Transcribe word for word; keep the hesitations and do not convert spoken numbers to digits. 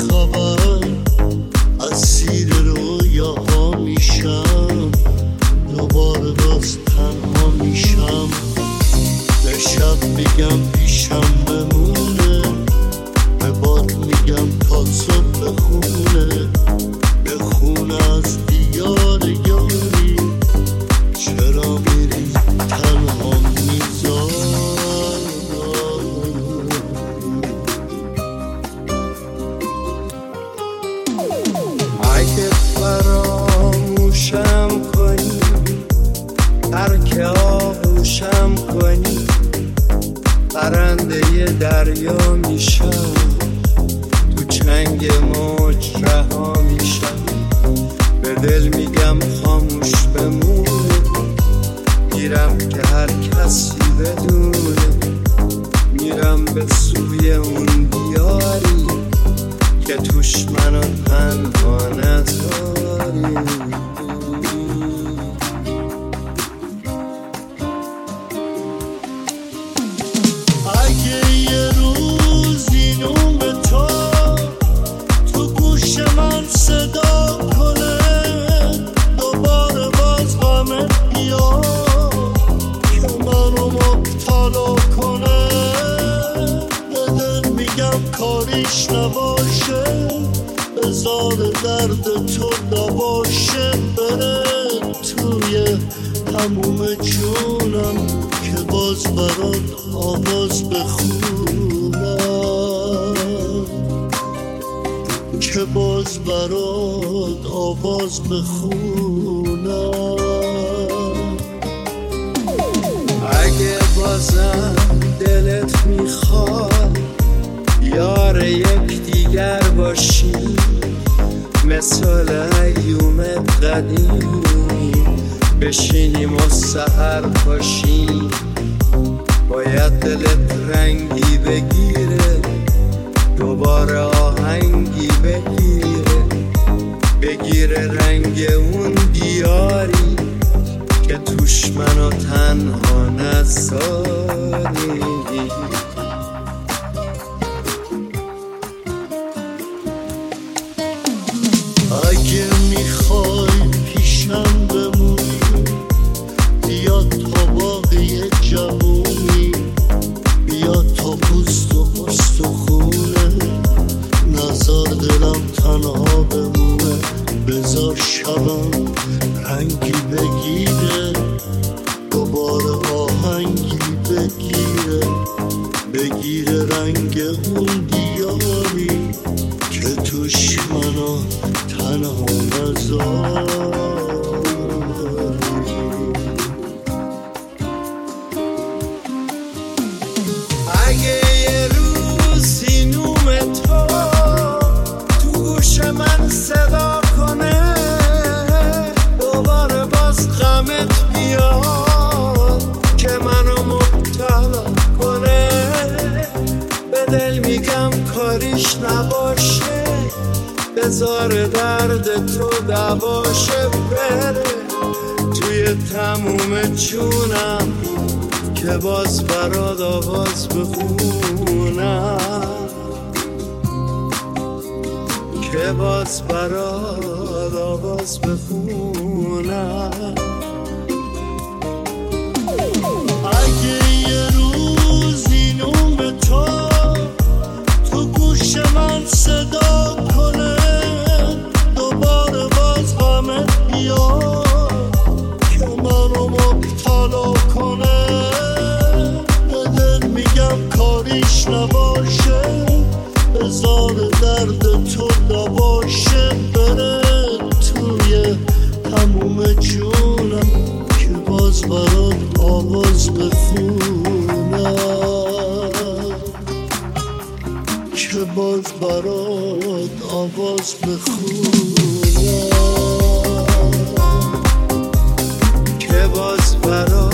بیخبر اسیر رویاها میشم، دوباره باز تنها میشم. به شب میگم پیشم بمونه، به باد میگم تا صبح بخونه، بخونه از دیار یاری. چرا میری تنها میذاری؟ اگه فراموشم کنی، ترک آغوشم کنی، پرنده دریا میشم، تو چنگ موج رها میشم. به دل میگم خاموش بمونه، میرم که هر کسی بدونه، میرم به سوی اون دیاری که توش منو تنها نذاری. اگه یه روزی نوم تو تو گوش من صدا کنه، دوباره باز غمت بیاد که منو مبتلا کنه، به دل میگم کاریش نباشه، بذار درد تو دواشه، بره توی تموم جونم که باز برات آواز بخونم، که باز برات آواز بخونم. اگه بازم دلت میخواد یار یک دیگر باشی، مثل ایوم قدیمی بشینیم و سحر باشیم، باید دلت رنگی بگیره، دوباره آهنگی بگیره، بگیره رنگ اون دیاری که توش منو تنها نذاری. اگه میخوای پیشم بمونی، بیا تا باقی جوونی، بیا تا پوست و پوست و خونه، نزار دلم تنها بمونه، بذار شبم رنگی بگیره، دوباره آهنگی بگیره، بگیره رنگ اون دیاری که توش منو تنها نذاری. اگه یه روزی نوم تو تو گوش من صدا کنه، دوباره باز غمت بیاد که منو مبتلا کنه، به دل میگم کاریش نباشه، بذار درد تو دواشه، بره توی تموم جونم که باز برات آواز بخونم، که باز برات آواز بخونم. اگه یه روزی نوم تو تو گوش من صدا کنه، دوباره باز غمت بیاد که منو مبتلا کنه، به دل میگم کاریش نباشه، بذار درد تو دواشه، بره توی تموم جونم که باز برات آواز بخونم، که باز برات آواز بخونم، که باز برات